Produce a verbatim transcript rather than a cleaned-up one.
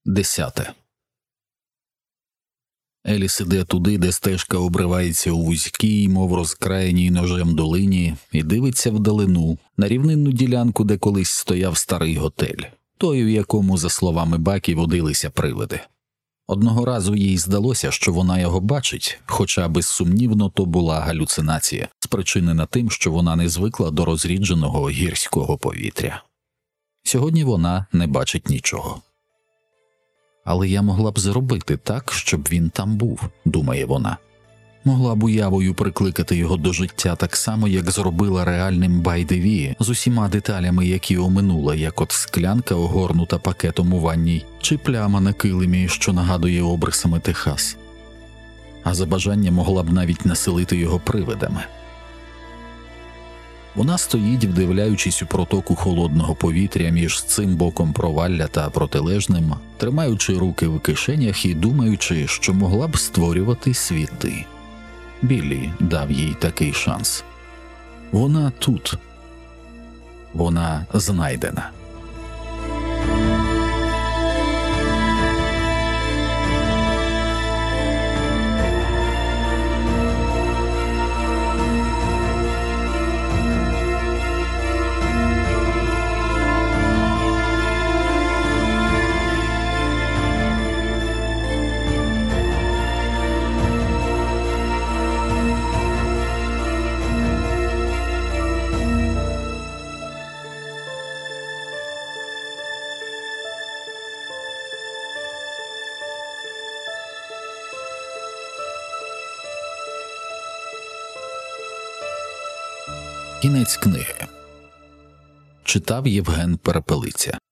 Десяте. Еліс іде туди, де стежка обривається у вузькій, мов розкраєній ножем долині, і дивиться вдалину, на рівнинну ділянку, де колись стояв старий готель, той, у якому, за словами Бакі, водилися привиди. Одного разу їй здалося, що вона його бачить, хоча, безсумнівно, то була галюцинація, спричинена тим, що вона не звикла до розрідженого гірського повітря. Сьогодні вона не бачить нічого. «Але я могла б зробити так, щоб він там був», – думає вона. Могла б уявою прикликати його до життя так само, як зробила реальним Байдеві, з усіма деталями, які оминула, як от склянка, огорнута пакетом у ванній, чи пляма на килимі, що нагадує обрисами Техас. А за бажання могла б навіть населити його привидами. Вона стоїть, вдивляючись у протоку холодного повітря між цим боком провалля та протилежним, тримаючи руки в кишенях і думаючи, що могла б створювати світи. Біллі дав їй такий шанс. Вона тут. Вона знайдена. Кінець книги. Читав Євген Перепелиця.